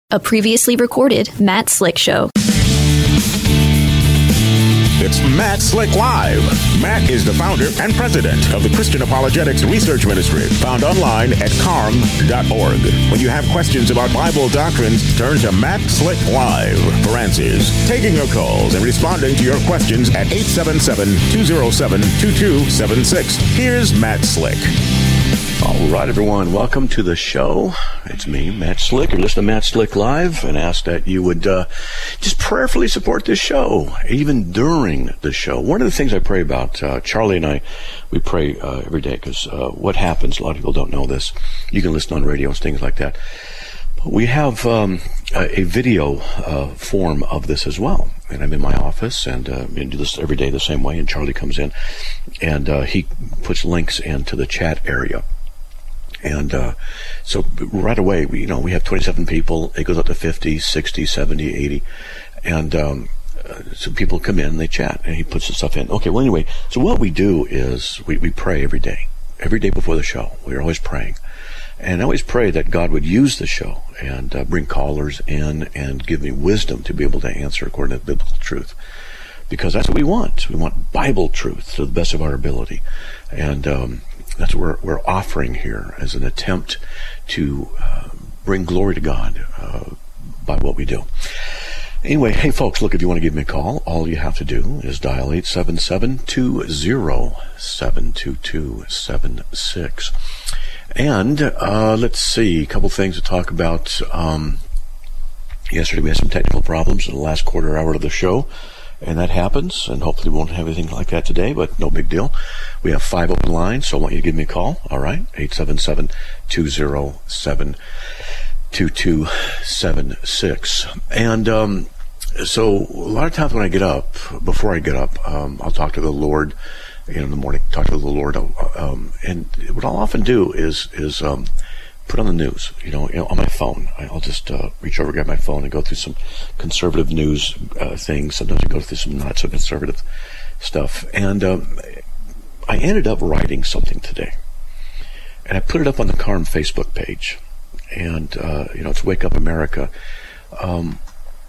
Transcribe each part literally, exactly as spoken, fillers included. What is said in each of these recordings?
A previously recorded Matt Slick Show. It's Matt Slick Live. Matt is the founder and president of the Christian Apologetics Research Ministry, found online at carm dot org. When you have questions about Bible doctrines, turn to Matt Slick Live for answers. Taking your calls and responding to your questions at eight seven seven, two oh seven, two two seven six. Here's Matt Slick. All right, everyone. Welcome to the show. It's me, Matt Slick. You're listening to Matt Slick Live, and ask that you would uh, just prayerfully support this show, even during the show. One of the things I pray about, uh, Charlie and I, we pray uh, every day, because uh, what happens, a lot of people don't know this. You can listen on radio and things like that. But we have um, a, a video uh, form of this as well. And I'm in my office, and uh, I do this every day the same way, and Charlie comes in, and uh, he puts links into the chat area. And uh, so right away, we, you know, we have twenty-seven people. It goes up to fifty, sixty, seventy, eighty. And um, uh, so people come in, they chat, and he puts the stuff in. Okay, well, anyway, so what we do is we, we pray every day. Every day before the show, we're always praying. And I always pray that God would use the show and uh, bring callers in and give me wisdom to be able to answer according to biblical truth. Because that's what we want. We want Bible truth to the best of our ability. And um, that's what we're, we're offering here as an attempt to uh, bring glory to God uh, by what we do. Anyway, hey folks, look, if you want to give me a call, all you have to do is dial eight seven seven, two oh seven, two two seven six. And uh, let's see, a couple things to talk about. Um, yesterday we had some technical problems in the last quarter hour of the show. And that happens, and hopefully we won't have anything like that today, but no big deal. We have five open lines, so I want you to give me a call, all right? eight seven seven, two oh seven, two two seven six. And um, so a lot of times when I get up, before I get up, um, I'll talk to the Lord, you know, in the morning, talk to the Lord. Um, and what I'll often do is is um, put on the news, you know, you know, on my phone. I'll just uh, reach over, grab my phone, and go through some conservative news uh, things. Sometimes I go through some not so conservative stuff. And um, I ended up writing something today, and I put it up on the Carm Facebook page. And uh, you know, it's Wake Up America. Um,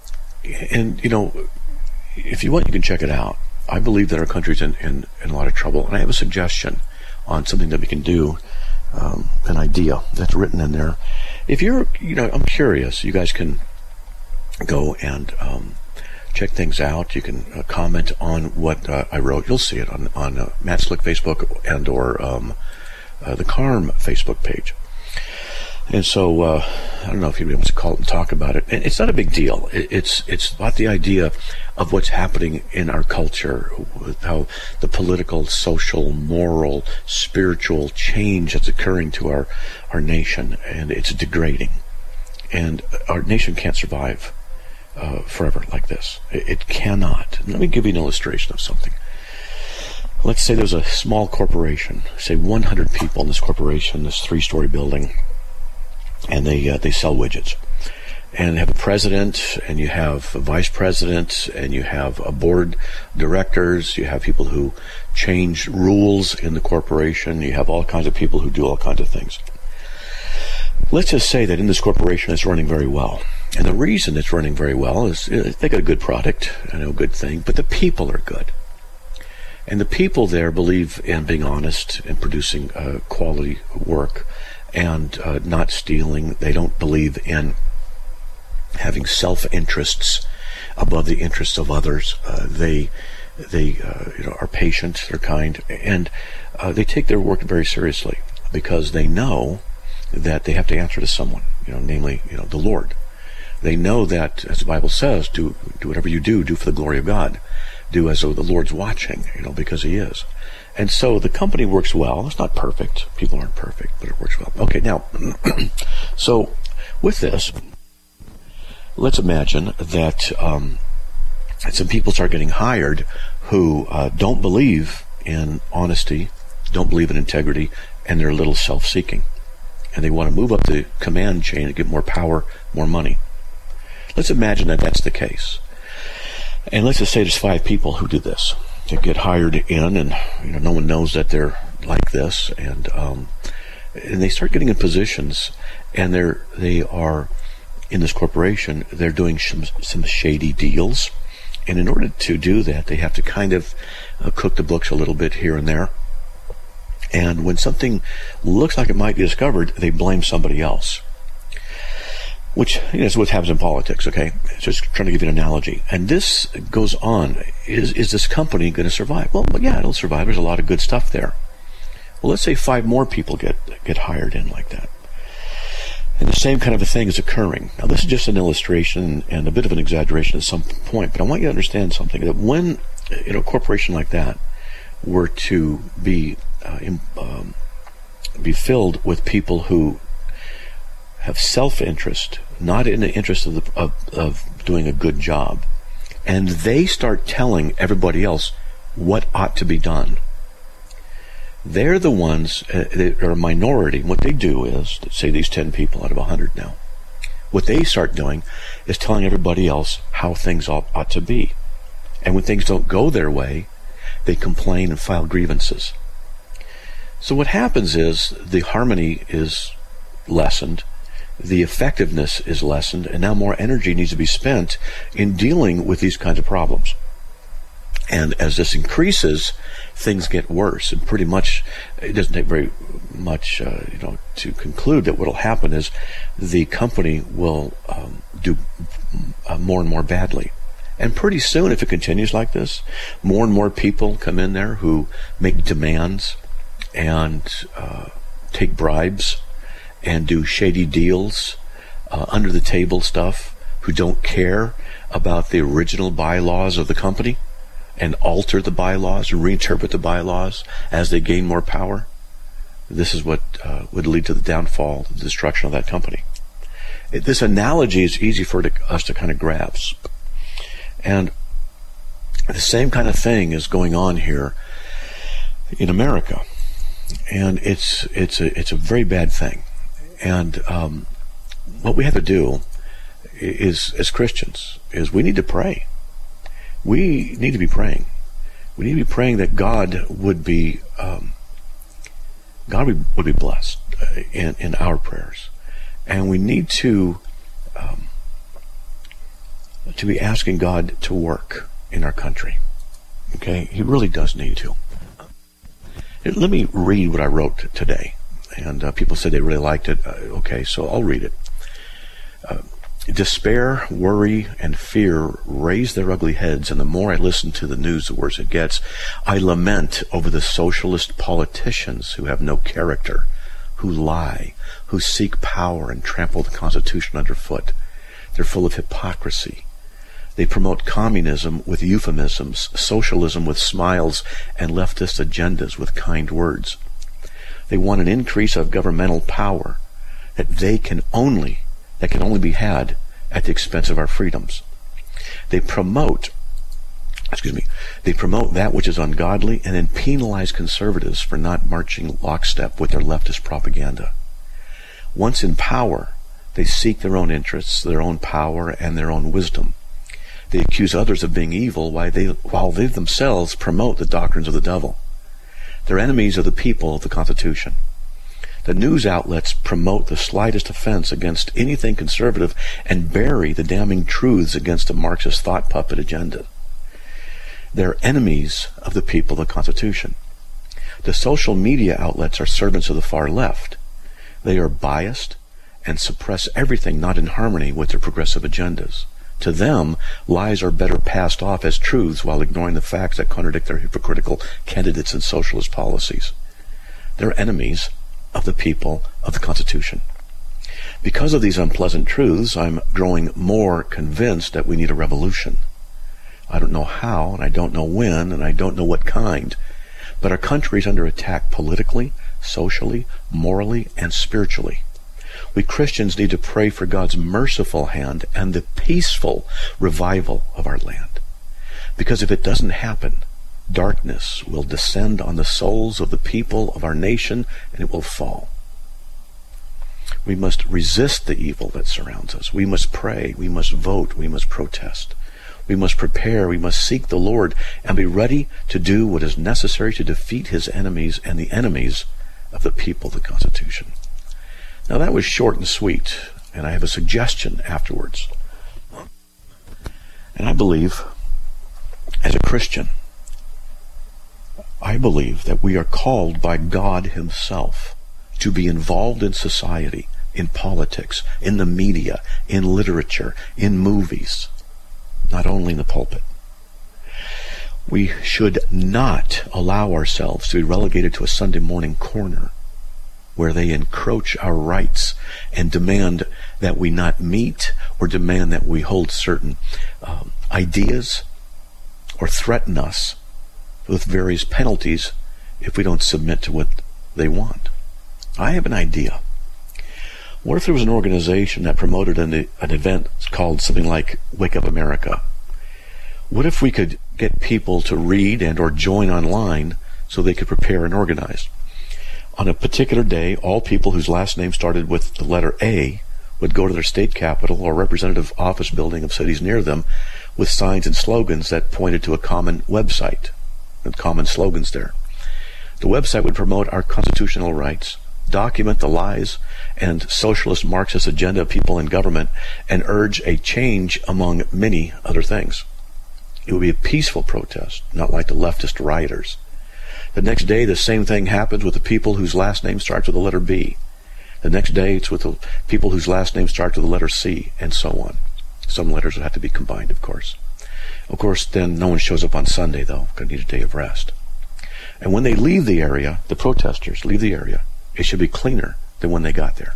and you know, if you want, you can check it out. I believe that our country's in, in, in a lot of trouble, and I have a suggestion on something that we can do. Um, an idea that's written in there. If you're, you know, I'm curious, you guys can go and um, check things out. You can uh, comment on what uh, I wrote. You'll see it on, on uh, Matt Slick Facebook and or um, uh, the Carm Facebook page. And so, uh, I don't know if you'd be able to call it and talk about it. And it's not a big deal. It, it's it's about the idea of what's happening in our culture, with how the political, social, moral, spiritual change that's occurring to our, our nation, and it's degrading. And our nation can't survive uh, forever like this. It, it cannot. Let me give you an illustration of something. Let's say there's a small corporation, say one hundred people in this corporation, this three-story building, and they uh, they sell widgets, and they have a president, and you have a vice president, and you have a board directors, you have people who change rules in the corporation, you have all kinds of people who do all kinds of things. Let's just say that in this corporation it's running very well, and the reason it's running very well is they got a good product and a good thing, but the people are good. And the people there believe in being honest and producing uh, quality work and uh, not stealing. They don't believe in having self-interests above the interests of others. Uh, they they uh, you know, are patient, they're kind, and uh, they take their work very seriously because they know that they have to answer to someone, you know, namely, you know, the Lord. They know that, as the Bible says, do do whatever you do, do for the glory of God. Do as though the Lord's watching, you know, because He is. And so the company works well. It's not perfect. People aren't perfect, but it works well. Okay, now, so with this, let's imagine that um, some people start getting hired who uh, don't believe in honesty, don't believe in integrity, and they're a little self-seeking. And they want to move up the command chain and get more power, more money. Let's imagine that that's the case. And let's just say there's five people who do this. They get hired in, and you know, no one knows that they're like this, and um, and they start getting in positions, and they're they are in this corporation, they're doing some, some shady deals. And in order to do that, they have to kind of uh, cook the books a little bit here and there. And when something looks like it might be discovered, they blame somebody else. Which, you know, is what happens in politics, okay? Just trying to give you an analogy. And this goes on. Is is this company going to survive? Well, yeah, it'll survive. There's a lot of good stuff there. Well, let's say five more people get get hired in like that. And the same kind of a thing is occurring. Now, this is just an illustration and a bit of an exaggeration at some point, but I want you to understand something, that when, you know, a corporation like that were to be uh, in, um, be filled with people who have self-interest, not in the interest of, the, of, of doing a good job, and they start telling everybody else what ought to be done, they're the ones, uh, they are a minority. What they do is, say these ten people out of one hundred now, what they start doing is telling everybody else how things ought, ought to be. And when things don't go their way, they complain and file grievances. So what happens is the harmony is lessened, the effectiveness is lessened, and now more energy needs to be spent in dealing with these kinds of problems. And as this increases, things get worse. And pretty much, it doesn't take very much, uh, you know, to conclude that what will happen is the company will um, do uh, more and more badly. And pretty soon, if it continues like this, more and more people come in there who make demands and uh, take bribes and do shady deals, uh, under the table stuff, who don't care about the original bylaws of the company, and alter the bylaws, reinterpret the bylaws as they gain more power. This is what uh, would lead to the downfall, the destruction of that company. It, this analogy is easy for to, us to kind of grasp. And the same kind of thing is going on here in America. And it's it's a, it's a very bad thing. And um, what we have to do is, as Christians, is we need to pray. We need to be praying. We need to be praying that God would be um, God would, would be blessed in, in our prayers, and we need to um, to be asking God to work in our country. Okay, He really does need to. Let me read what I wrote today, and uh, people said they really liked it. Uh, okay, so I'll read it. Uh, Despair, worry, and fear raise their ugly heads, and the more I listen to the news, the worse it gets. I lament over the socialist politicians who have no character, who lie, who seek power and trample the Constitution underfoot. They're full of hypocrisy. They promote communism with euphemisms, socialism with smiles, and leftist agendas with kind words. They want an increase of governmental power that they can only that can only be had at the expense of our freedoms. They promote, excuse me, they promote that which is ungodly and then penalize conservatives for not marching lockstep with their leftist propaganda. Once in power, they seek their own interests, their own power, and their own wisdom. They accuse others of being evil while they, while they themselves promote the doctrines of the devil. They're enemies of the people of the Constitution. The news outlets promote the slightest offense against anything conservative and bury the damning truths against a Marxist thought puppet agenda. They're enemies of the people of the Constitution. The social media outlets are servants of the far left. They are biased and suppress everything not in harmony with their progressive agendas. To them, lies are better passed off as truths while ignoring the facts that contradict their hypocritical candidates and socialist policies. They're enemies of the people of the Constitution. Because of these unpleasant truths, I'm growing more convinced that we need a revolution. I don't know how, and I don't know when, and I don't know what kind, but our country is under attack politically, socially, morally, and spiritually. We Christians need to pray for God's merciful hand and the peaceful revival of our land. Because if it doesn't happen, darkness will descend on the souls of the people of our nation, and it will fall. We must resist the evil that surrounds us. We must pray. We must vote. We must protest. We must prepare. We must seek the Lord and be ready to do what is necessary to defeat his enemies and the enemies of the people of the Constitution. Now that was short and sweet. and I have a suggestion afterwards. And I believe, as a Christian, I believe that we are called by God himself to be involved in society, in politics, in the media, in literature, in movies, not only in the pulpit. We should not allow ourselves to be relegated to a Sunday morning corner where they encroach our rights and demand that we not meet or demand that we hold certain um, ideas or threaten us with various penalties if we don't submit to what they want. I have an idea. What if there was an organization that promoted an, an event called something like Wake Up America? What if we could get people to read and or join online so they could prepare and organize? On a particular day, all people whose last name started with the letter A would go to their state capital or representative office building of cities near them with signs and slogans that pointed to a common website and common slogans there. The website would promote our constitutional rights, document the lies and socialist Marxist agenda of people in government, and urge a change among many other things. It would be a peaceful protest, not like the leftist rioters. The next day, the same thing happens with the people whose last name starts with the letter B. The next day, it's with the people whose last name starts with the letter C, and so on. Some letters would have to be combined, of course. Of course, then no one shows up on Sunday, though, because they need a day of rest. And when they leave the area, the protesters leave the area, it should be cleaner than when they got there.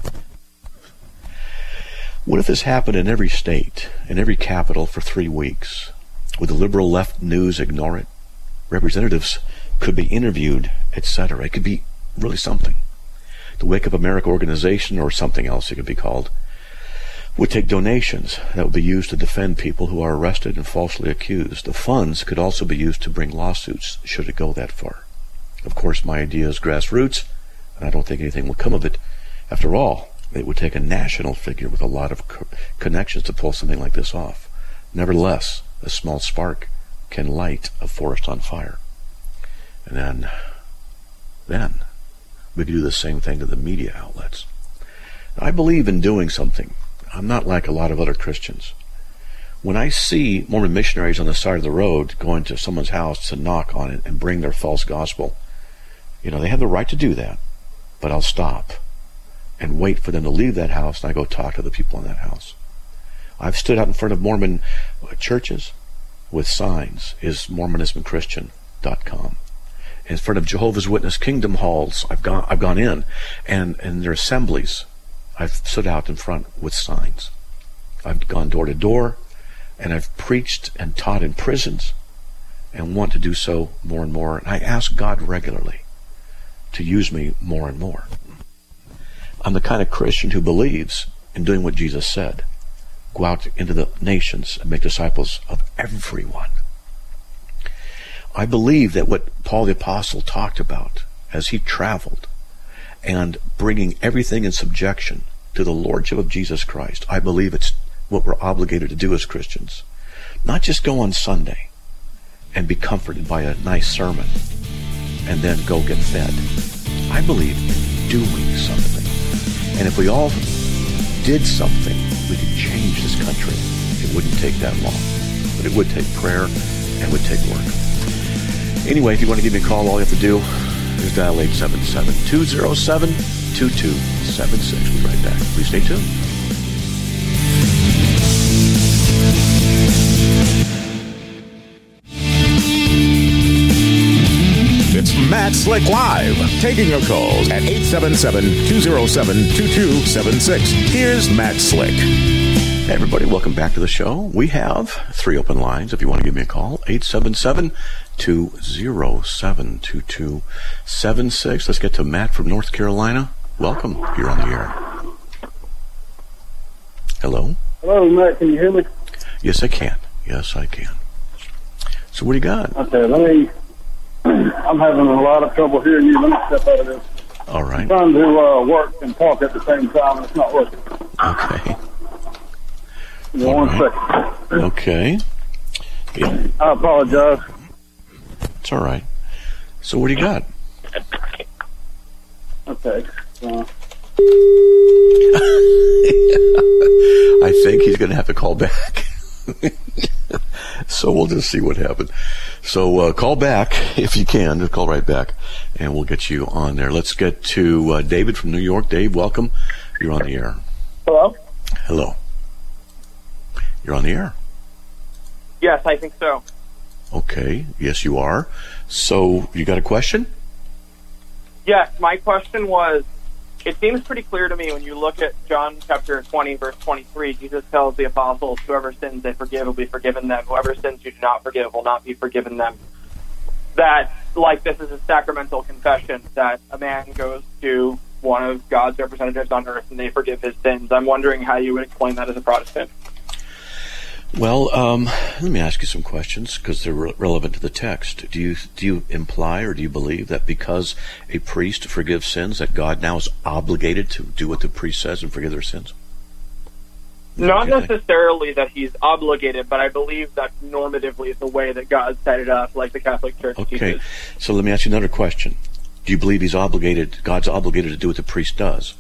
What if this happened in every state, in every capital for three weeks? Would the liberal left news ignore it? Representatives could be interviewed, et cetera. It could be really something. The Wake Up America organization, or something else it could be called, would take donations that would be used to defend people who are arrested and falsely accused. The funds could also be used to bring lawsuits, should it go that far. Of course, my idea is grassroots, and I don't think anything will come of it. After all, it would take a national figure with a lot of co- connections to pull something like this off. Nevertheless, a small spark can light a forest on fire. And then, then, we can do the same thing to the media outlets. I believe in doing something. I'm not like a lot of other Christians. When I see Mormon missionaries on the side of the road going to someone's house to knock on it and bring their false gospel, you know, they have the right to do that, but I'll stop and wait for them to leave that house, and I go talk to the people in that house. I've stood out in front of Mormon churches with signs, is mormonism christian dot com. In front of Jehovah's Witness Kingdom Halls, I've gone I've gone in, and in their assemblies, I've stood out in front with signs. I've gone door to door, and I've preached and taught in prisons, and want to do so more and more. And I ask God regularly to use me more and more. I'm the kind of Christian who believes in doing what Jesus said. Go out into the nations and make disciples of everyone. I believe that what Paul the Apostle talked about as he traveled and bringing everything in subjection to the Lordship of Jesus Christ, I believe it's what we're obligated to do as Christians. Not just go on Sunday and be comforted by a nice sermon and then go get fed. I believe in doing something. And if we all did something, we could change this country. It wouldn't take that long. But it would take prayer and it would take work. Anyway, if you want to give me a call, all you have to do is dial eight seven seven, two oh seven, two two seven six. We'll be right back. Please stay tuned. It's Matt Slick Live, taking your calls at eight seven seven, two oh seven, two two seven six. Here's Matt Slick. Hey everybody, welcome back to the show. We have three open lines if you want to give me a call. eight seven seven, two oh seven, two two seven six. Let's get to Matt from North Carolina. Welcome. You're on the air. Hello? Hello, Matt. Can you hear me? Yes, I can. Yes, I can. So what do you got? Okay, let me... I'm having a lot of trouble hearing you. Let me step out of this. All right. I'm trying to uh, work and talk at the same time, and it's not working. Okay. One right. second. Okay. Yeah. I apologize. It's all right. So what do you got? Okay. Uh, I think he's going to have to call back. So we'll just see what happens. So uh, call back if you can. Just call right back, and we'll get you on there. Let's get to uh, David from New York. Dave, welcome. You're on the air. Hello? Hello. You're on the air. Yes, I think so. Okay. Yes, you are. So you got a question? Yes, my question was, it seems pretty clear to me when you look at John chapter twenty, verse twenty-three, Jesus tells the apostles, whoever sins they forgive will be forgiven them. Whoever sins you do not forgive will not be forgiven them. That, like, this is a sacramental confession, that a man goes to one of God's representatives on earth and they forgive his sins. I'm wondering how you would explain that as a Protestant. Well, um, let me ask you some questions because they're re- relevant to the text. Do you do you imply or do you believe that because a priest forgives sins, that God now is obligated to do what the priest says and forgive their sins? Not necessarily that he's obligated, but I believe that normatively is the way that God set it up, like the Catholic Church Okay, teaches. so let me ask you another question. Do you believe he's obligated, God's obligated to do what the priest does?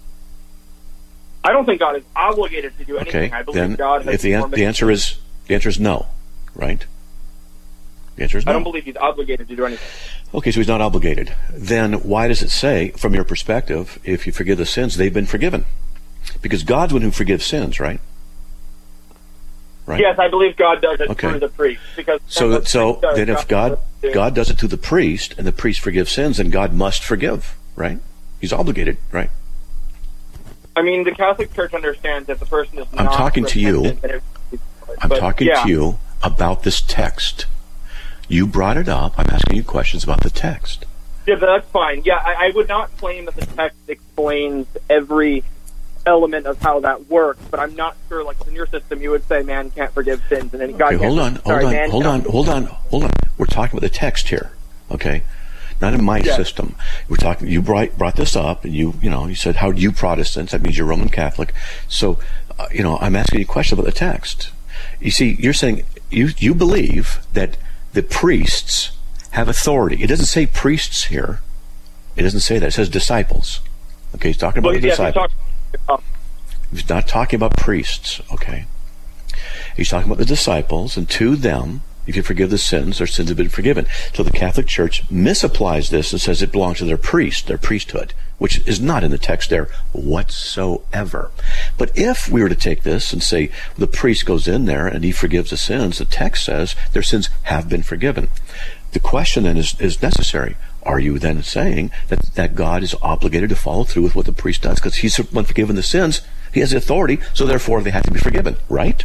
I don't think God is obligated to do anything. Okay, I believe then God has if the, an- the answer is the answer is no, right? The answer is no. I don't believe he's obligated to do anything. Okay, so he's not obligated. Then why does it say, from your perspective, if you forgive the sins, they've been forgiven? Because God's one who forgives sins, right? Right. Yes, I believe God does it Okay. through the priest. Because So, what the so priest does, then if God does God does it through the priest, and the priest forgives sins, then God must forgive, right? He's obligated, right? I mean, the Catholic Church understands that the person is I'm not talking to you. repentant, that it- I'm but, talking yeah. to you about this text. You brought it up. I'm asking you questions about the text. Yeah, but that's fine. Yeah, I, I would not claim that the text explains every element of how that works, but I'm not sure, like, in your system, you would say man can't forgive sins, and then God Okay, can't. hold on, hold sorry, on, man hold can't- on, hold on, hold on. We're talking about the text here, okay? Not in my Yeah. system. We're talking. You brought brought this up, and you you know you said, "How do you Protestants?" That means you're Roman Catholic. So, uh, you know, I'm asking you a question about the text. You see, you're saying you you believe that the priests have authority. It doesn't say priests here. It doesn't say that. It says disciples. Okay, he's talking about Well, the yeah, he's disciples. talking- He's not talking about priests, okay? He's talking about the disciples, and to them, if you forgive the sins, their sins have been forgiven. So the Catholic Church misapplies this and says it belongs to their priest, their priesthood, which is not in the text there whatsoever. But if we were to take this and say the priest goes in there and he forgives the sins, the text says their sins have been forgiven. The question then is, is necessary. Are you then saying that, that God is obligated to follow through with what the priest does? Because he's when forgiven the sins, he has the authority, so therefore they have to be forgiven, right?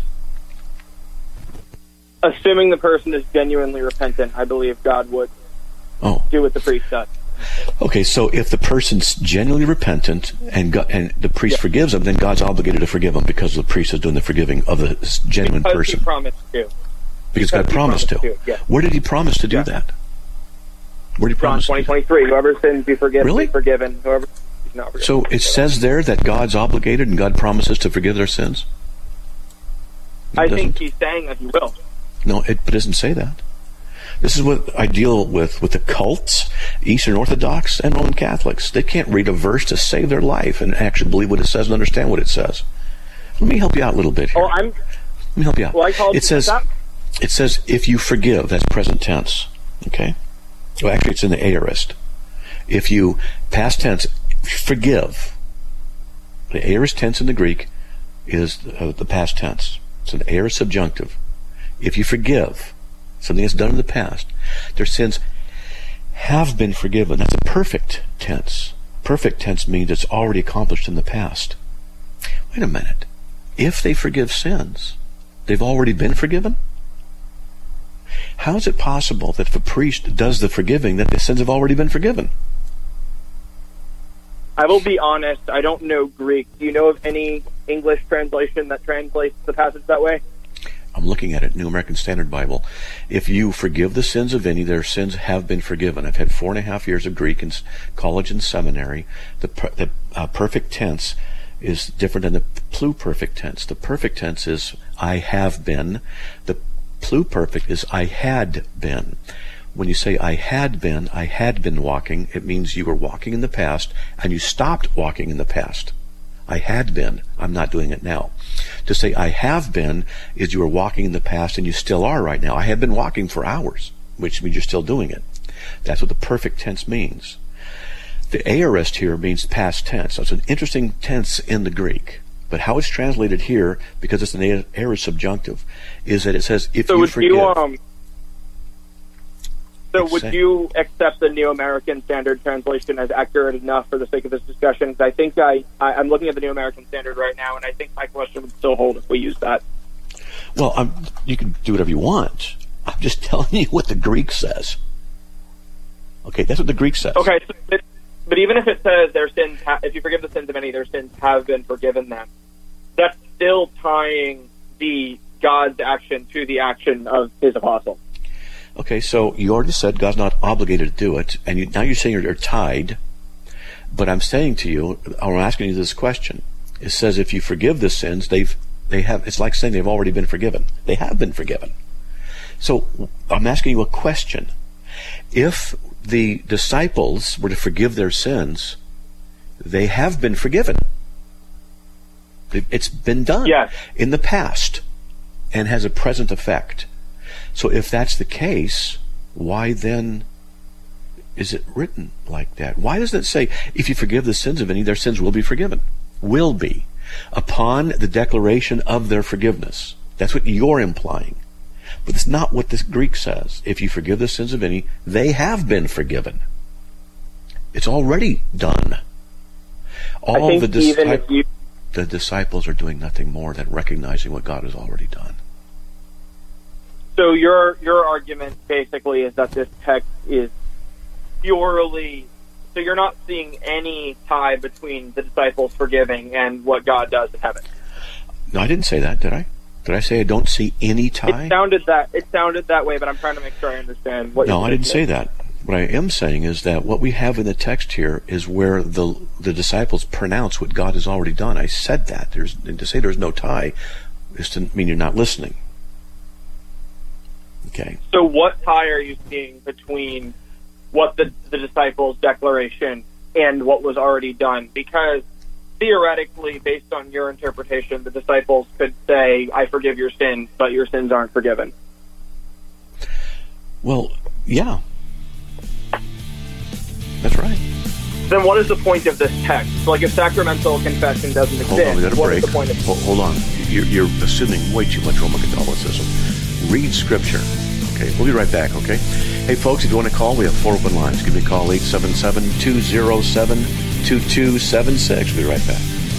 Assuming the person is genuinely repentant, I believe God would Oh, do what the priest does. okay. So if the person's genuinely repentant and God, and the priest Yeah. forgives them, then God's obligated to forgive them because the priest is doing the forgiving of the genuine Because person. he promised to. Because God because he promised to. promised to, yeah. Where did he promise to do Yeah. that? Where did he John promise? twenty to? twenty-three, whoever sins be forgiven, Really? be forgiven. Whoever is not forgiven. So it says there that God's obligated and God promises to forgive their sins? It I think doesn't. he's saying that he will. No, it doesn't say that. This is what I deal with with the cults, Eastern Orthodox, and Roman Catholics. They can't read a verse to save their life and actually believe what it says and understand what it says. Let me help you out a little bit here. Oh, I'm. Let me help you out. Well, I called it says that. it says if you forgive, that's present tense. Okay? Well, actually, it's in the aorist. If you past tense forgive, the aorist tense in the Greek is uh, the past tense. It's an aorist subjunctive. If you forgive something that's done in the past, their sins have been forgiven. That's a perfect tense. Perfect tense means it's already accomplished in the past. Wait a minute. If they forgive sins, they've already been forgiven? How is it possible that if a priest does the forgiving, that the sins have already been forgiven? I will be honest, I don't know Greek. Do you know of any English translation that translates the passage that way? I'm looking at it, New American Standard Bible. If you forgive the sins of any, their sins have been forgiven. I've had four and a half years of Greek in s- college and seminary. The, per, the uh, perfect tense is different than the pluperfect tense. The perfect tense is I have been. The pluperfect is I had been. When you say I had been, I had been walking, it means you were walking in the past and you stopped walking in the past. I had been. I'm not doing it now. To say I have been is you are walking in the past and you still are right now. I have been walking for hours, which means you're still doing it. That's what the perfect tense means. The aorist here means past tense. So it's an interesting tense in the Greek. But how it's translated here, because it's an aorist subjunctive, is that it says, if so you would forgive... You, um, so it's would saying, you accept the New American Standard translation as accurate enough for the sake of this discussion? Because I think I, I, I'm looking at the New American Standard right now, and I think my question would still hold if we use that. Well, I'm, you can do whatever you want. I'm just telling you what the Greek says. Okay, that's what the Greek says. Okay, so it, but even if it says their sins, ha- if you forgive the sins of any, their sins have been forgiven them, that's still tying the God's action to the action of his apostle. Okay, so you already said God's not obligated to do it, and you, now you're saying you're tied. But I'm saying to you, I'm asking you this question. It says if you forgive the sins, they've they have. It's like saying they've already been forgiven. They have been forgiven. So I'm asking you a question. If the disciples were to forgive their sins, they have been forgiven. It's been done yes. in the past and has a present effect. So if that's the case, why then is it written like that? Why doesn't it say, if you forgive the sins of any, their sins will be forgiven? Will be. Upon the declaration of their forgiveness. That's what you're implying. But it's not what the Greek says. If you forgive the sins of any, they have been forgiven. It's already done. All I think the, disci- even if you... the disciples are doing nothing more than recognizing what God has already done. So your your argument basically is that this text is purely... So you're not seeing any tie between the disciples forgiving and what God does in heaven. No, I didn't say that, did I? Did I say I don't see any tie? It sounded that it sounded that way, but I'm trying to make sure I understand what. No, you're I didn't is. say that. What I am saying is that what we have in the text here is where the the disciples pronounce what God has already done. I said that. There's and to say there's no tie is to mean you're not listening. Okay. So what tie are you seeing between what the the disciples' declaration and what was already done? Because theoretically, based on your interpretation, the disciples could say, I forgive your sins, but your sins aren't forgiven. Well, yeah. That's right. Then what is the point of this text? Like, if sacramental confession doesn't exist, Hold on, we got a what break. is the point of Hold, hold on. You're, you're assuming way too much Roman Catholicism. Read Scripture. Okay, we'll be right back, okay? Hey, folks, if you want to call, we have four open lines. Give me a call, eight seven seven, two zero seven, two two seven six. We'll be right back.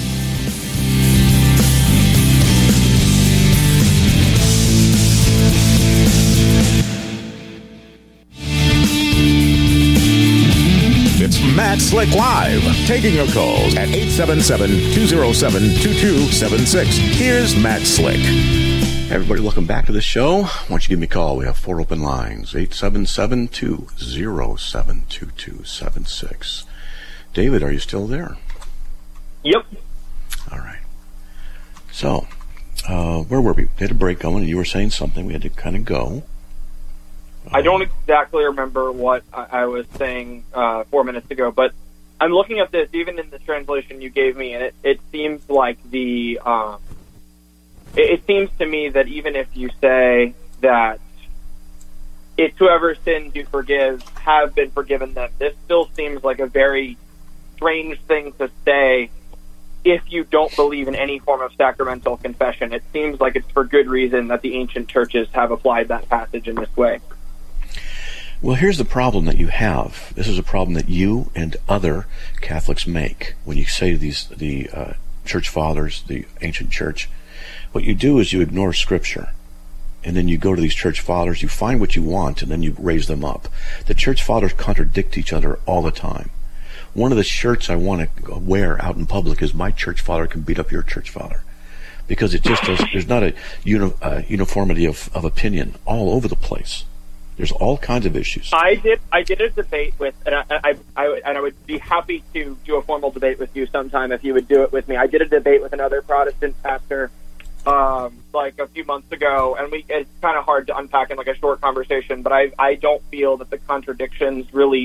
It's Matt Slick Live, taking your calls at eight seven seven, two zero seven, two two seven six. Here's Matt Slick. Hey everybody, welcome back to the show. Why don't you give me a call? We have four open lines, eight seven seven, two zero seven, two two seven six. David, are you still there? Yep. All right. So, uh, where were we? We had a break going, and you were saying something. We had to kind of go. I don't exactly remember what I, I was saying uh, four minutes ago, but I'm looking at this, even in the translation you gave me, and it, it seems like the... Um, it, it seems to me that even if you say that it's whoever sins you forgive have been forgiven them, this still seems like a very strange thing to say if you don't believe in any form of sacramental confession. It seems like it's for good reason that the ancient churches have applied that passage in this way. Well, here's the problem that you have. This is a problem that you and other Catholics make when you say to these the uh, church fathers, the ancient church. What you do is you ignore Scripture, and then you go to these church fathers, you find what you want, and then you raise them up. The church fathers contradict each other all the time. One of the shirts I want to wear out in public is my church father can beat up your church father, because it just does, there's not a uni, uh, uniformity of, of opinion all over the place. There's all kinds of issues. I did. I did a debate with, and I, I, I, and I would be happy to do a formal debate with you sometime if you would do it with me. I did a debate with another Protestant pastor, um, like a few months ago, and we. It's kind of hard to unpack in like a short conversation, but I, I don't feel that the contradictions really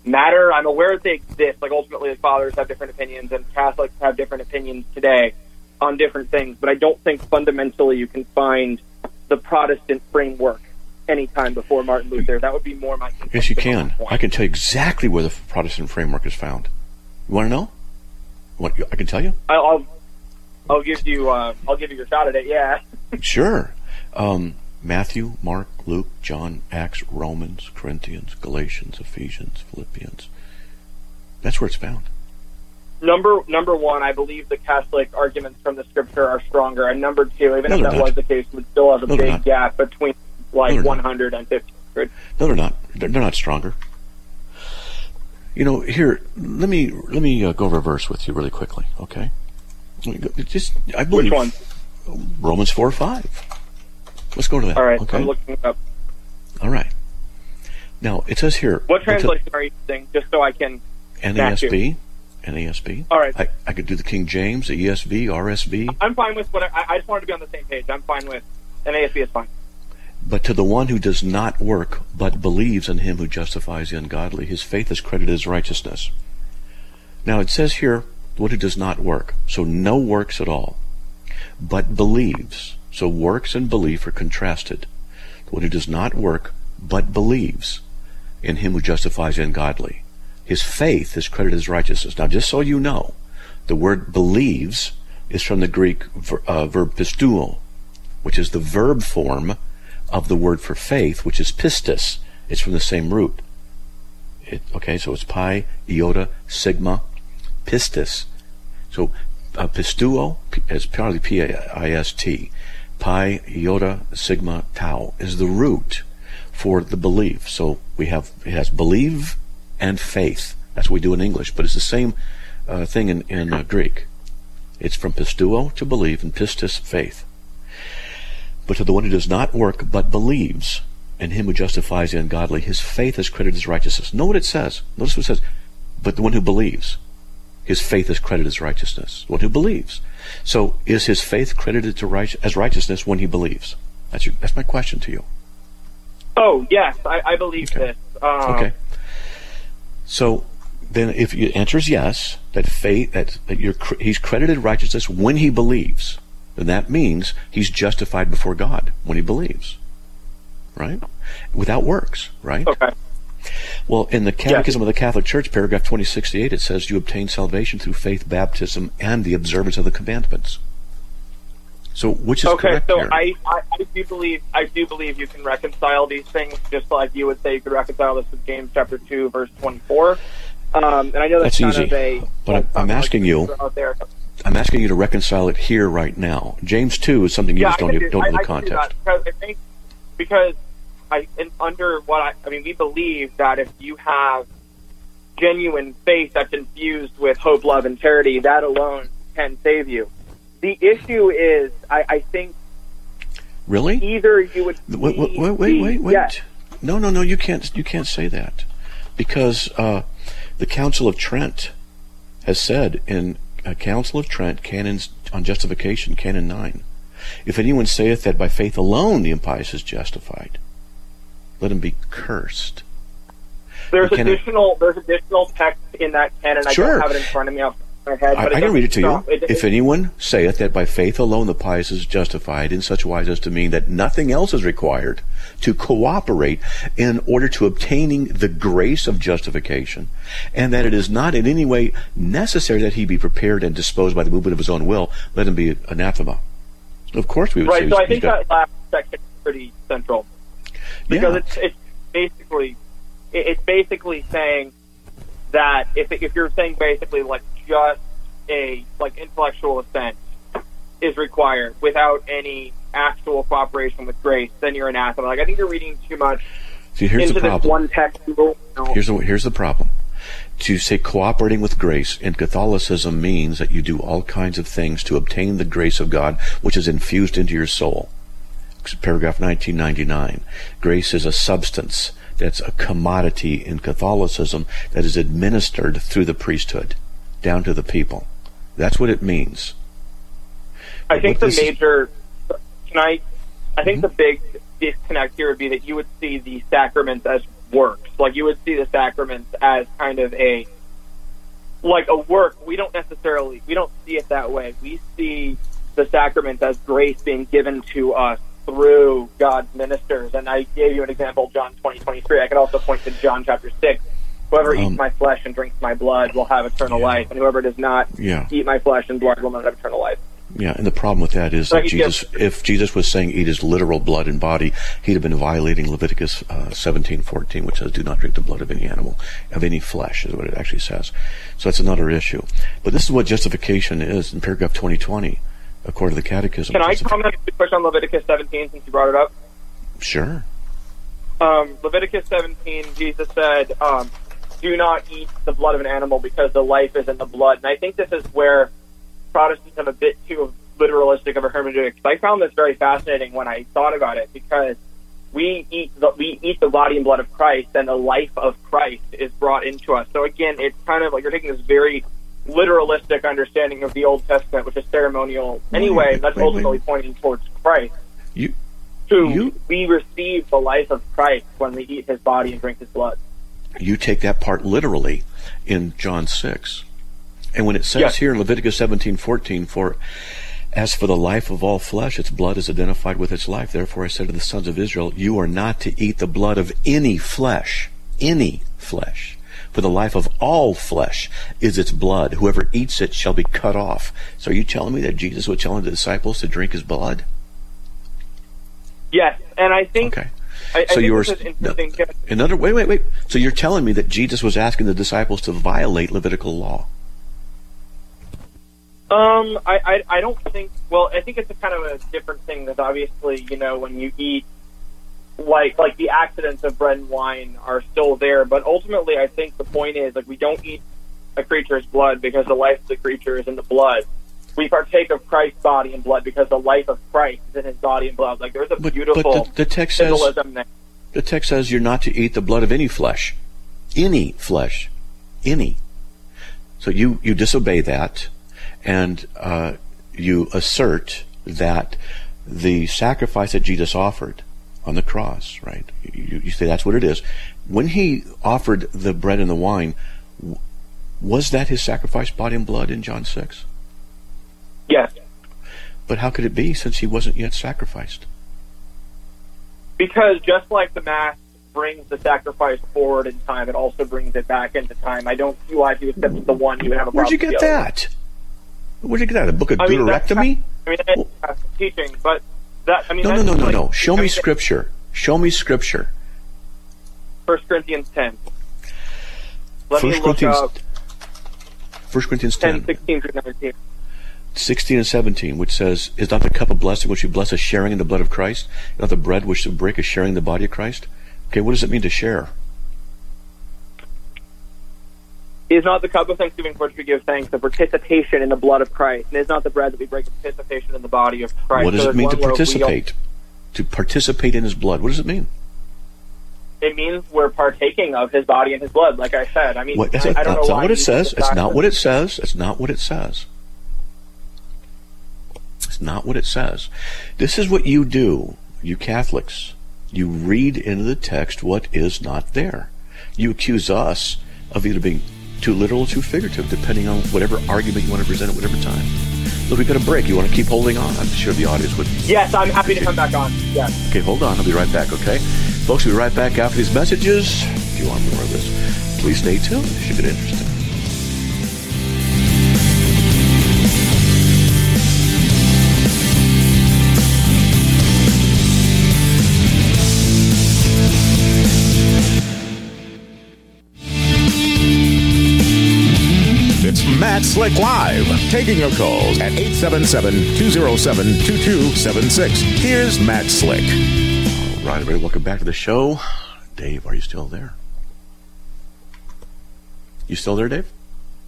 matter. I'm aware that they exist. Like, ultimately, the fathers have different opinions, and Catholics have different opinions today on different things. But I don't think fundamentally you can find the Protestant framework anytime before Martin Luther. That would be more my contention. Yes, you can. I can tell you exactly where the Protestant framework is found. You want to know? What I can tell you? I'll I'll, I'll give you uh, I'll give you your shot at it. Yeah. Sure. Um, Matthew, Mark, Luke, John, Acts, Romans, Corinthians, Galatians, Ephesians, Philippians. That's where it's found. Number number one, I believe the Catholic arguments from the Scripture are stronger, and number two, even no, if that not. was the case, would still have a no, big gap between like no, one hundred and fifty. No, they're not. They're, they're not stronger. You know, here, let me let me uh, go over a verse with you really quickly, okay? Just, I believe. Which one? Romans four five. Let's go to that. All right, okay? I'm looking it up. All right. Now, it says here. What translation are you using, just so I can N A S B. N A S B. All right. I, I could do the King James, the E S V, R S V. I'm fine with what I, I just wanted to be on the same page. I'm fine with N A S B is fine. But to the one who does not work, but believes in him who justifies the ungodly, his faith is credited as righteousness. Now it says here, the one who does not work, so no works at all, but believes. So works and belief are contrasted. The one who does not work, but believes in him who justifies the ungodly, his faith is credited as righteousness. Now, just so you know, the word believes is from the Greek uh, verb pistuo, which is the verb form of the word for faith, which is pistis. It's from the same root. It, okay, so it's pi, iota, sigma, pistis. So uh, pistuo is probably P I S T. Pi, iota, sigma, tau is the root for the belief. So we have, it has believe and faith. That's what we do in English, but it's the same uh, thing in, in uh, Greek. It's from pistuo, to believe, and pistis, faith. But to the one who does not work, but believes in him who justifies the ungodly, his faith is credited as righteousness. Know what it says. Notice what it says. But the one who believes, his faith is credited as righteousness. The one who believes. So is his faith credited to right, as righteousness when he believes? That's, your, that's my question to you. Oh, yes, I, I believe Okay. this. Um, Okay. So then if your answer is yes, that faith, that, that you're, he's credited righteousness when he believes, then that means he's justified before God when he believes. Right? Without works, right? Okay. Well, in the Catechism of the Catholic Church, paragraph twenty sixty-eight, it says you obtain salvation through faith, baptism, and the observance of the commandments. So, which is okay, correct so here? I, I, I do believe I do believe you can reconcile these things, just like you would say you could reconcile this with James chapter two, verse twenty-four. Um, and I know that's, That's kind easy, of a. but I'm, I'm asking you. Out there. I'm asking you to reconcile it here, right now. James two is something you yeah, just don't I do, don't I, know the I can do context. that because I think because I in, under what I I mean we believe that if you have genuine faith that's infused with hope, love, and charity, that alone can save you. The issue is, I, I think. Really? Either you would. Wait, wait, wait, wait, wait. wait. Yes. No, no, no. You can't. You can't say that, because uh, the Council of Trent has said in uh, Council of Trent, canons on justification, canon nine, if anyone saith that by faith alone the impious is justified, let him be cursed. There's cannot, additional. There's additional text in that canon. Sure. I don't have it in front of me off my head. But I, I can read it to you. It, it, if anyone saith that by faith alone the pious is justified, in such wise as to mean that nothing else is required to cooperate in order to obtaining the grace of justification, and that it is not in any way necessary that he be prepared and disposed by the movement of his own will, let him be anathema. Of course we would right, say so I he's think got, that last section is pretty central. Because yeah. it's, it's basically it, it's basically saying that if if you're saying basically like just a like intellectual assent is required without any actual cooperation with grace, then you're anathema. Like I think you're reading too much See, here's into the this problem. one text. You know. Here's the, here's the problem. To say cooperating with grace in Catholicism means that you do all kinds of things to obtain the grace of God, which is infused into your soul. Paragraph nineteen ninety-nine. Grace is a substance that's a commodity in Catholicism that is administered through the priesthood down to the people. That's what it means. I think the this is- major, can I, I think Mhm. the big disconnect here would be that you would see the sacraments as works. Like, you would see the sacraments as kind of a, like a work. We don't necessarily, we don't see it that way. We see the sacraments as grace being given to us through God's ministers. And I gave you an example, John twenty twenty-three. I could also point to John chapter six. Whoever um, eats my flesh and drinks my blood will have eternal yeah. life, and whoever does not yeah. eat my flesh and blood will not have eternal life. Yeah, and the problem with that is so that Jesus, gets, if Jesus was saying eat his literal blood and body, he'd have been violating Leviticus uh, seventeen fourteen, which says do not drink the blood of any animal, of any flesh, is what it actually says. So that's another issue. But this is what justification is in paragraph twenty twenty, according to the Catechism. Can I comment quick on Leviticus seventeen since you brought it up? Sure. Um, Leviticus seventeen, Jesus said, um, do not eat the blood of an animal because the life is in the blood. And I think this is where Protestants have a bit too literalistic of a hermeneutic. I found this very fascinating when I thought about it, because we eat the, we eat the body and blood of Christ, and the life of Christ is brought into us. So again, it's kind of like you're taking this very literalistic understanding of the Old Testament, which is ceremonial anyway, wait, that's wait, ultimately wait. pointing towards Christ. You, to you, we receive the life of Christ when we eat his body and drink his blood. You take that part literally in John six. And when it says yes. here in Leviticus seventeen fourteen, for as for the life of all flesh, its blood is identified with its life. Therefore I said to the sons of Israel, you are not to eat the blood of any flesh, any flesh. For the life of all flesh is its blood. Whoever eats it shall be cut off. So are you telling me that Jesus was telling the disciples to drink his blood? Yes, and I think... Okay. I, so I you were no, another wait wait wait. So you're telling me that Jesus was asking the disciples to violate Levitical law? Um, I, I I don't think. Well, I think it's a kind of a different thing. That obviously, you know, when you eat, like like the accidents of bread and wine are still there. But ultimately, I think the point is, like, we don't eat a creature's blood because the life of the creature is in the blood. We partake of Christ's body and blood because the life of Christ is in his body and blood. Like, there's a but, beautiful but the, the text says, symbolism there. The text says you're not to eat the blood of any flesh. Any flesh. Any. So you, you disobey that, and uh, you assert that the sacrifice that Jesus offered on the cross, right? You, you say that's what it is. When he offered the bread and the wine, was that his sacrifice, body and blood, in John six? Yes. But how could it be, since he wasn't yet sacrificed? Because just like the Mass brings the sacrifice forward in time, it also brings it back into time. I don't see why if you accepted the one, you would have a problem. Where'd you get that? Where'd you get that? A book of I mean, Deuteronomy? I mean, that's well, teaching, but that, I mean, no, that's no, no, no, like, no. Show me scripture. Show me scripture. First Corinthians ten. Let First me look Corinthians, up First Corinthians ten. ten, sixteen through nineteen. sixteen and seventeen, which says, is not the cup of blessing which you bless a sharing in the blood of Christ? Not the bread which you break a sharing in the body of Christ? Okay, what does it mean to share? Is not the cup of thanksgiving for which we give thanks a participation in the blood of Christ? And is not the bread that we break a participation in the body of Christ? What does so it mean to participate? To participate in his blood. What does it mean? It means we're partaking of his body and his blood, like I said. I mean, what, I, it, I don't that's know not why what it says. It's not what it this. says. It's not what it says. It's not what it says. This is what you do, you Catholics. You read into the text what is not there. You accuse us of either being too literal or too figurative, depending on whatever argument you want to present at whatever time. Look, we've got a break. You want to keep holding on? I'm sure the audience would. Yes, I'm happy okay. to come back on. Yes. Okay, hold on. I'll be right back, okay? Folks, we'll be right back after these messages. If you want more of this, please stay tuned. It should get interesting. Matt Slick Live, taking your calls at eight seven seven, two oh seven, two two seven six. Here's Matt Slick. All right, everybody, welcome back to the show. Dave, are you still there? You still there, Dave?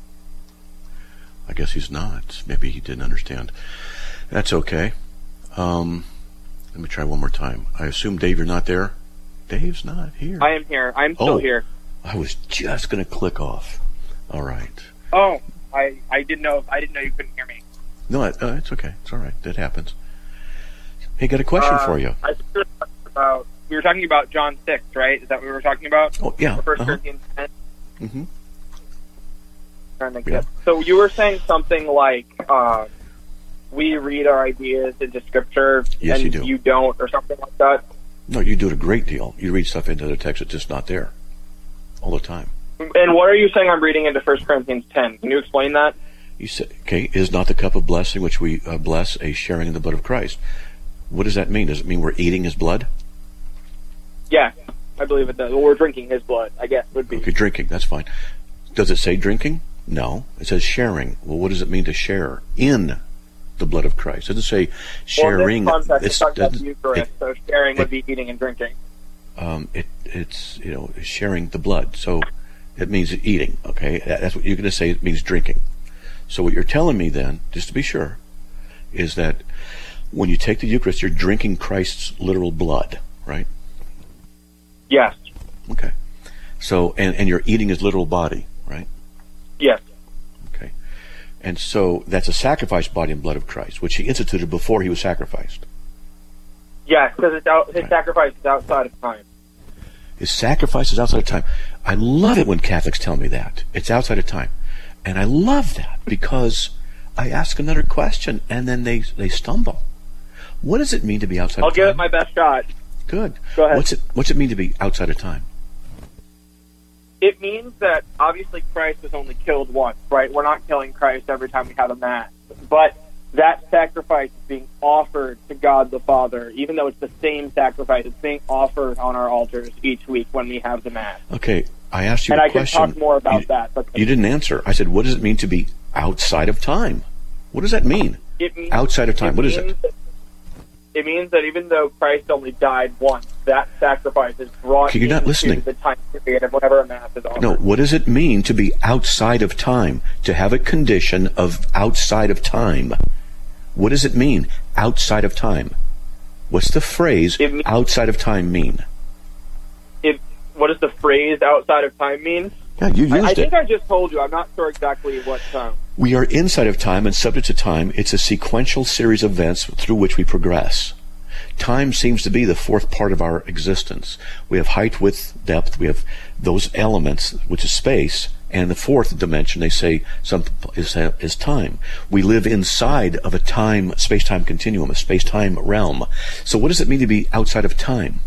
I guess he's not. Maybe he didn't understand. That's okay. Um, let me try one more time. I assume, Dave, you're not there? Dave's not here. I am here. I'm still oh, here. I was just going to click off. All right. Oh, I, I didn't know I didn't know you couldn't hear me. No, uh, it's okay. It's all right. That happens. Hey, got a question uh, for you. I just about we were talking about John six, right? Is that what we were talking about? Oh, yeah. Or First uh-huh. Corinthians ten. Mm-hmm. Trying to Yeah. get. So you were saying something like uh, we read our ideas into Scripture, Yes, and you do. you don't, or something like that. No, you do it a great deal. You read stuff into the text that's just not there all the time. And what are you saying I'm reading into First Corinthians ten? Can you explain that? You say, okay, is not the cup of blessing which we uh, bless a sharing in the blood of Christ? What does that mean? Does it mean we're eating his blood? Yeah, I believe it does. Well, we're drinking his blood, I guess, would be. Okay, drinking, that's fine. Does it say drinking? No. It says sharing. Well, what does it mean to share in the blood of Christ? It doesn't say sharing. Well, in this context, it's It's- talking about the doesn't- Eucharist, it- so sharing would it- be eating and drinking. um, it, it's, you know, sharing the blood. So it means eating, okay? That- That's what you're going to say. It means drinking. So what you're telling me then, just to be sure, is that when you take the Eucharist, you're drinking Christ's literal blood, right? Yes. Okay. So, and, and you're eating his literal body, right? Yes. Okay. And so that's a sacrificed body and blood of Christ, which he instituted before he was sacrificed. Yes, because it's out, his Right. sacrifice is outside of time. His sacrifice is outside of time. I love it when Catholics tell me that. It's outside of time. And I love that because I ask another question and then they, they stumble. What does it mean to be outside I'll of time? give it my best shot. Good. Go ahead. What's it, what's it mean to be outside of time? It means that obviously Christ was only killed once, right? We're not killing Christ every time we have a Mass. But that sacrifice is being offered to God the Father, even though it's the same sacrifice. It's being offered on our altars each week when we have the Mass. Okay, I asked you And a I can question. talk more about you, that. But you didn't answer. I said, what does it mean to be outside of time? What does that mean? it means, Outside of time. What is it? means that- It means that even though Christ only died once, that sacrifice is brought Okay, you're not into listening. the time period of whenever a Mass is offered. No, what does it mean to be outside of time? To have a condition of outside of time. What does it mean, outside of time? What's the phrase, It mean- outside of time, mean? It, what does the phrase outside of time mean? Yeah, you used I, I it. think I just told you. I'm not sure exactly what um, We are inside of time and subject to time. It's a sequential series of events through which we progress. Time seems to be the fourth part of our existence. We have height, width, depth. We have those elements, which is space. And the fourth dimension, they say, some, is, is time. We live inside of a time, space-time continuum, a space-time realm. So what does it mean to be outside of time?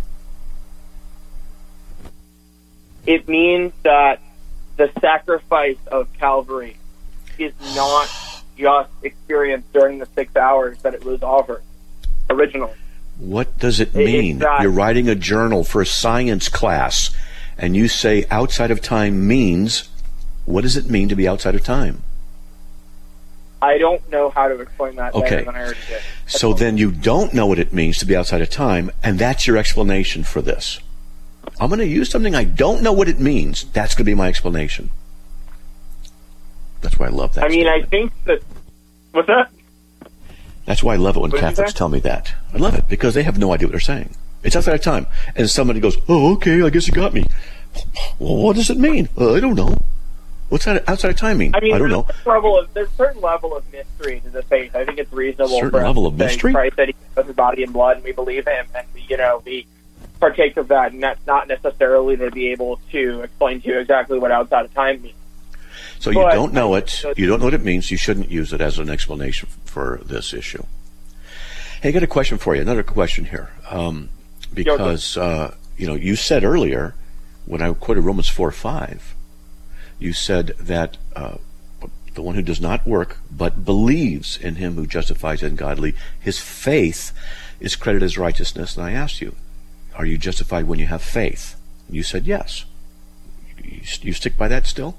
it means that the sacrifice of Calvary is not just experienced during the six hours that it was offered originally. What does it It- mean? it's not- You're writing a journal for a science class, and you say outside of time means, what does it mean to be outside of time? I don't know how to explain that Okay. better than I already did. So then you don't know what it means to be outside of time, and that's your explanation for this. I'm going to use something I don't know what it means. That's going to be my explanation. That's why I love that. I mean, I statement. think that... What's that? That's why I love it when What did you Catholics say? tell me that. I love it because they have no idea what they're saying. It's outside of time. And somebody goes, oh, okay, I guess you got me. Well, what does it mean? Uh, I don't know. What's that outside of time mean? I mean, don't there's know. A certain level of, there's a certain level of mystery to the faith. I think it's reasonable Certain for us level to of say mystery? Christ said he gave us his body and blood, and we believe him, and we, you know, we partake of that, and that's not necessarily to be able to explain to you exactly what outside of time means. So you But- don't know it. You don't know what it means. You shouldn't use it as an explanation for this issue. Hey, I got a question for you. Another question here. Um, because, uh, you know, you said earlier, when I quoted Romans four five, you said that uh, the one who does not work but believes in him who justifies the ungodly, his faith is credited as righteousness. And I asked you, are you justified when you have faith? And you said yes. You, you stick by that still?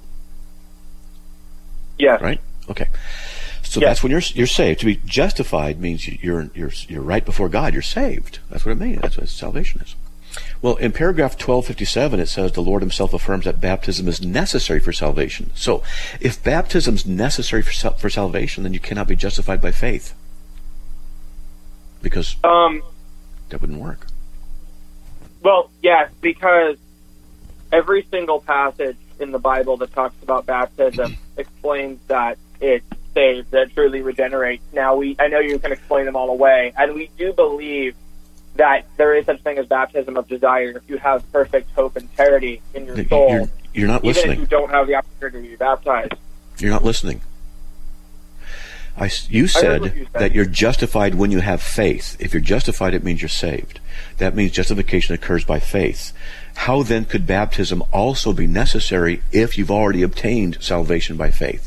Yes. Right? Okay. So Yes. that's when you're you're saved. To be justified means you're you're you're right before God. You're saved. That's what it means. That's what salvation is. Well, in paragraph twelve fifty-seven, it says the Lord himself affirms that baptism is necessary for salvation. So if baptism is necessary for sal- for salvation, then you cannot be justified by faith, because Um, that wouldn't work. well, yes, because every single passage in the Bible that talks about baptism explains that it saves, that truly regenerates. Now, we I know you can explain them all away, and we do believe that there is such thing as baptism of desire. If you have perfect hope and charity in your soul, you're, you're not even listening. if you don't have the opportunity to be baptized. You're not listening. I, you said, you said that you're justified when you have faith. If you're justified, it means you're saved. That means justification occurs by faith. How then could baptism also be necessary if you've already obtained salvation by faith?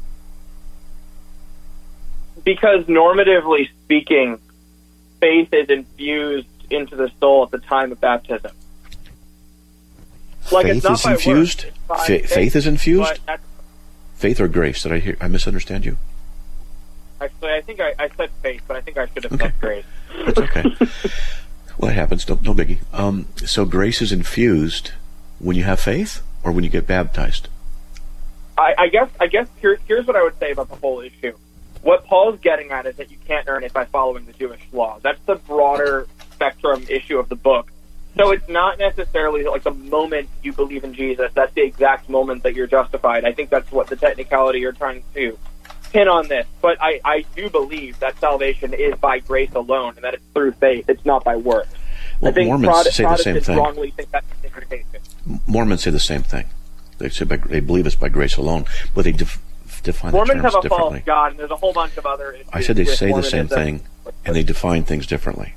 Because normatively speaking, faith is infused into the soul at the time of baptism. Like Faith it's not is by infused? works, it's by Fa- faith, faith is infused? but that's- Faith or grace? Did I hear? I misunderstand you? Actually, I think I, I said faith, but I think I should have Okay. said grace. That's okay. Well, it happens. No, no biggie. Um, so grace is infused when you have faith or when you get baptized? I, I guess I guess here, here's what I would say about the whole issue. What Paul's getting at is that you can't earn it by following the Jewish law. That's the broader spectrum issue of the book. So it's not necessarily like the moment you believe in Jesus, that's the exact moment that you're justified. I think that's what the technicality you're trying to pin on this. But I, I do believe that salvation is by grace alone and that it's through faith. It's not by works. Well, I think Mormons Prot- say the same Protestants thing. wrongly think that's the interpretation. Mormons say the same thing. They say by, they believe it's by grace alone, but they def, define Mormons the terms have a differently. false God, and there's a whole bunch of other issues I said they with say the same Mormonism. thing, and they define things differently.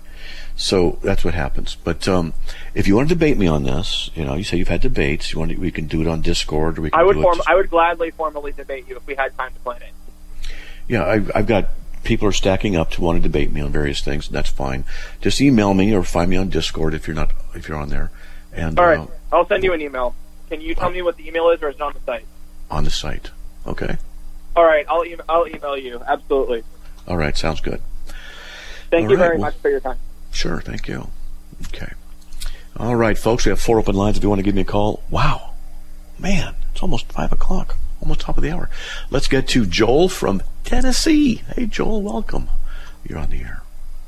So that's what happens. But um, if you want to debate me on this, you know, you say you've had debates. You want to, we can do it on Discord, or we can I would do form, it. Just, I would gladly formally debate you if we had time to plan it. yeah, I've, I've got people are stacking up to want to debate me on various things, and that's fine. Just email me or find me on Discord if you're not if you're on there. And All right, uh, I'll send you an email. Can you tell me what the email is, or is it on the site? on the site. Okay. All right, I'll email, I'll email you. Absolutely. All right. Sounds good. Thank All you right, very well- much for your time. Sure. Thank you. Okay. All right, folks. We have four open lines if you want to give me a call. Wow. Man, it's almost five o'clock. Almost top of the hour. Let's get to Joel from Tennessee. Hey, Joel, welcome. You're on the air.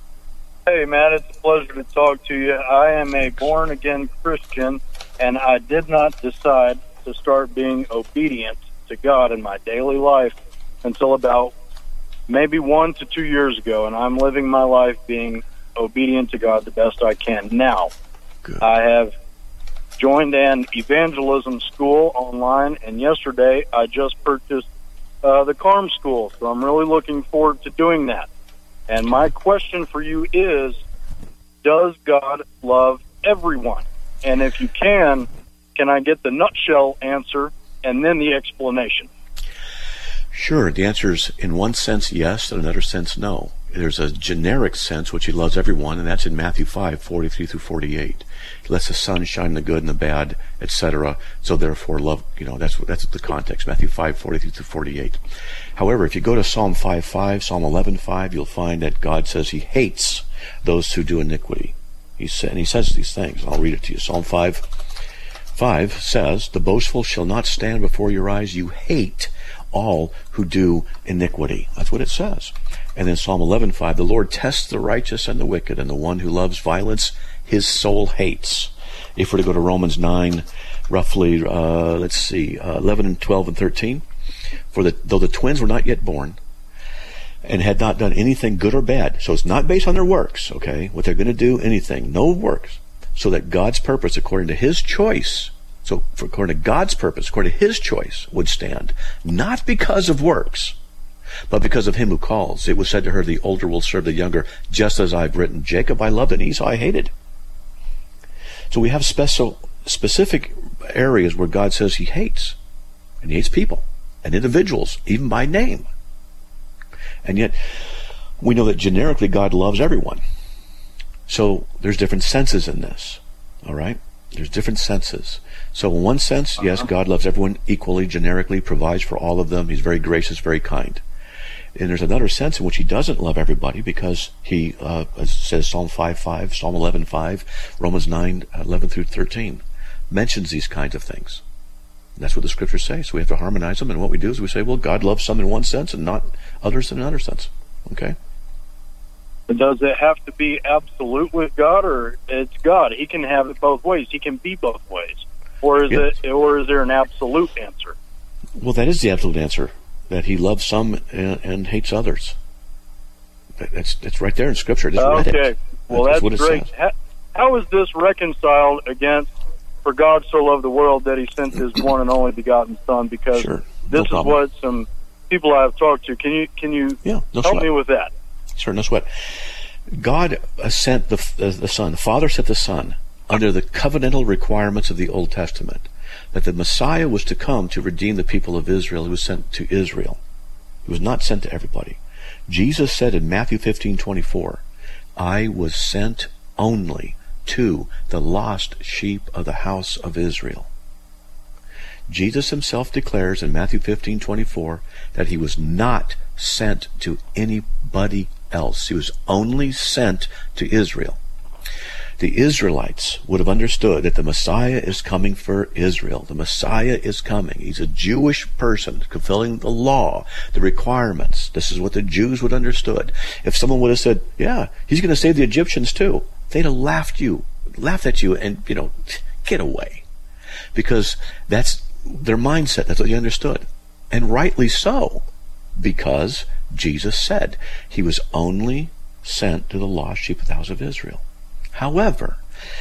Hey, Matt, it's a pleasure to talk to you. I am a born-again Christian, and I did not decide to start being obedient to God in my daily life until about maybe one to two years ago, and I'm living my life being obedient to God the best I can now. Good. I have joined an evangelism school online, and yesterday I just purchased uh, the C A R M school, so I'm really looking forward to doing that. And my question for you is, does God love everyone? And if you can, can I get the nutshell answer and then the explanation? Sure. The answer is, in one sense, yes, in another sense, no. There's a generic sense which he loves everyone, and that's in Matthew five, forty-three through forty-eight. He lets the sun shine in the good and the bad, et cetera. So therefore, love, you know, that's that's the context, Matthew five, forty-three through forty-eight. However, if you go to Psalm five five, Psalm eleven five, you'll find that God says he hates those who do iniquity. He sa- and he says these things. I'll read it to you. Psalm five five says, "The boastful shall not stand before your eyes. You hate all who do iniquity." That's what it says. And then Psalm eleven five, "The Lord tests the righteous and the wicked, and the one who loves violence his soul hates." If we're to go to Romans nine, roughly, uh, let's see, uh, eleven and twelve and thirteen, "For the, though the twins were not yet born, and had not done anything good or bad," so it's not based on their works, okay, what they're going to do, anything, no works, "so that God's purpose according to his choice," so for, according to God's purpose, according to his choice, would stand, not because of works, but because of him who calls. It was said to her, "The older will serve the younger, just as I've written, Jacob I loved and Esau I hated." So we have special, specific areas where God says he hates, and he hates people and individuals, even by name. And yet, we know that generically God loves everyone. So there's different senses in this, all right? There's different senses. So in one sense, yes, Uh-huh. God loves everyone equally, generically, provides for all of them. He's very gracious, very kind. And there's another sense in which he doesn't love everybody because he, uh, as it says Psalm five five, Psalm eleven five, Romans nine, eleven through thirteen, mentions these kinds of things. And that's what the scriptures say. So we have to harmonize them. And what we do is we say, well, God loves some in one sense and not others in another sense. Okay? Does it have to be absolute with God, or it's God? He can have it both ways. He can be both ways. Or is Yes. it? Or is there an absolute answer? Well, that is the absolute answer, that he loves some and, and hates others. That- That's that's right there in Scripture. I just read Okay. it. Well, that's, that's, that's great. How, how is this reconciled against, for God so loved the world that he sent his one and only begotten Son? Because sure. this no is what some people I've talked to. Can you can you yeah, no help sweat. me with that? Sure, no sweat. God sent the, uh, the Son, the Father sent the Son under the covenantal requirements of the Old Testament, that the Messiah was to come to redeem the people of Israel. He was sent to Israel. He was not sent to everybody. Jesus said in Matthew fifteen twenty-four, I was sent only to the lost sheep of the house of Israel. Jesus himself declares in Matthew fifteen twenty-four that he was not sent to anybody else. He was only sent to Israel. The Israelites would have understood that the Messiah is coming for Israel. The Messiah is coming. He's a Jewish person fulfilling the law, the requirements. This is what the Jews would have understood. If someone would have said, yeah, he's going to save the Egyptians too, they'd have laughed you, laughed at you and, you know, get away. Because that's their mindset. That's what they understood. And rightly so, because Jesus said he was only sent to the lost sheep of the house of Israel. However,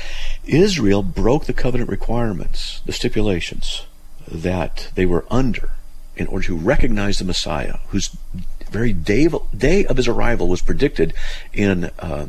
Israel broke the covenant requirements, the stipulations that they were under in order to recognize the Messiah, whose very day of, day of his arrival was predicted in uh,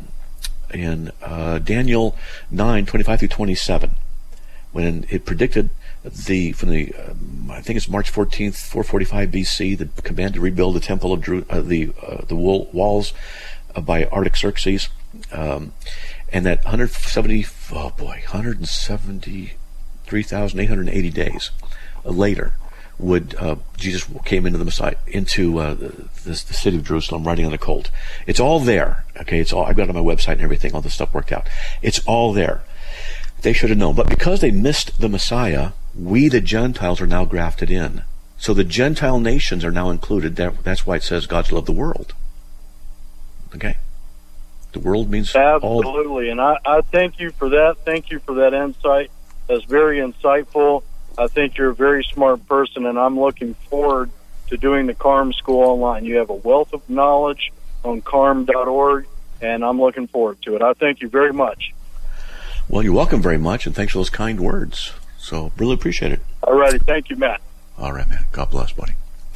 in uh, Daniel nine twenty-five through twenty-seven, when it predicted the from the um, I think it's March fourteenth, four forty-five B C, the command to rebuild the temple of Jeru- uh, the uh, the wall, walls uh, by Artaxerxes. Um, And that one hundred seventy, oh boy, one hundred seventy-three thousand eight hundred eighty days later, would uh, Jesus came into the Messiah, into uh, the, the city of Jerusalem, riding on a colt. It's all there. Okay, it's all. I've got it on my website and everything. All this stuff worked out. It's all there. They should have known, but because they missed the Messiah, we the Gentiles are now grafted in. So the Gentile nations are now included. That, that's why it says God's loved the world. Okay. The world means absolutely, all... and I, I thank you for that. Thank you for that insight. That's very insightful. I think you're a very smart person, and I'm looking forward to doing the Carm School online. You have a wealth of knowledge on carm dot org, and I'm looking forward to it. I thank you very much. Well, you're welcome very much, and thanks for those kind words. So, really appreciate it. All righty. Thank you, Matt. All right, man. God bless, buddy.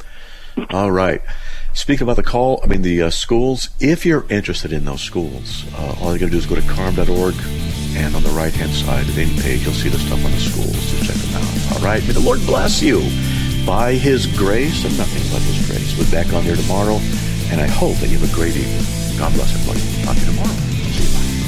All right. Speaking about the call, I mean the uh, schools, if you're interested in those schools, uh, all you got to do is go to carm dot org, and on the right-hand side of any page, you'll see the stuff on the schools to check them out. All right? May the Lord bless you by his grace and nothing but his grace. We'll be back on there tomorrow, and I hope that you have a great evening. God bless everybody. Talk to you tomorrow. See you. Bye.